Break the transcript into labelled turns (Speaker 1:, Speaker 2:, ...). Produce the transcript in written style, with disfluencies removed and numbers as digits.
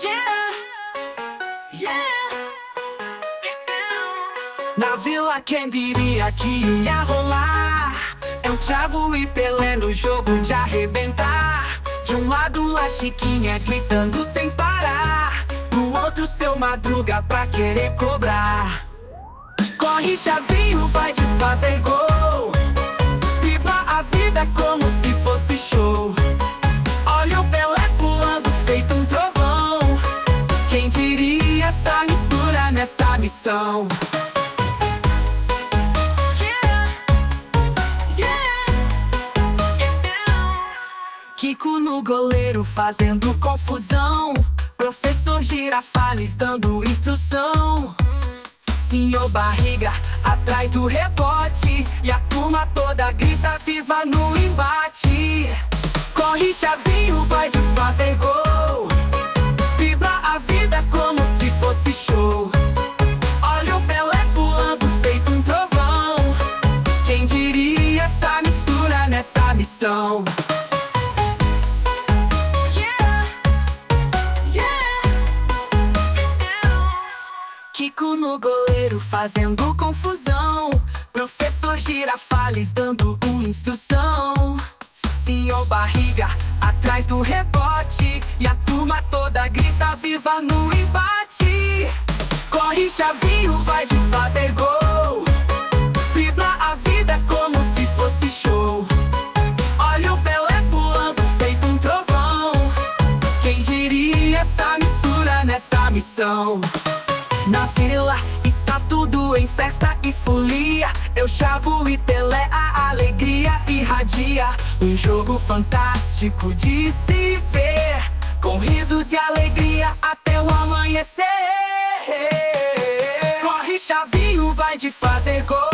Speaker 1: Yeah, yeah. Na Vila, quem diria que ia rolar? É o Thiago e Pelé no jogo de arrebentar. De um lado a Chiquinha gritando sem parar, do outro seu Madruga pra querer cobrar. Corre Chavinho, vai de fazer gol, dribla a vida como se fosse show. Olha o Pelé pulando feito um trovão, quem diria essa mistura nessa missão. Kiko no goleiro fazendo confusão, professor Girafales dando instrução. Senhor Barriga atrás do rebote, e a turma toda grita viva no embate. Corre Chavinho, vai de fazer gol, dribla a vida como se fosse show. Olha o Pelé pulando feito um trovão, quem diria essa mistura nessa missão. Kiko no goleiro fazendo confusão, professor Girafales dando uma instrução. Senhor Barriga atrás do rebote, e a turma toda grita viva no embate. Corre Chavinho, vai de fazer gol, dribla a vida como se fosse show. Olha o Pelé pulando feito um trovão, quem diria essa mistura nessa missão. Na Vila está tudo em festa e folia, eu Chavo e Pelé, a alegria irradia. Um jogo fantástico de se ver, com risos e alegria até o amanhecer. Corre Chavinho, vai de fazer gol,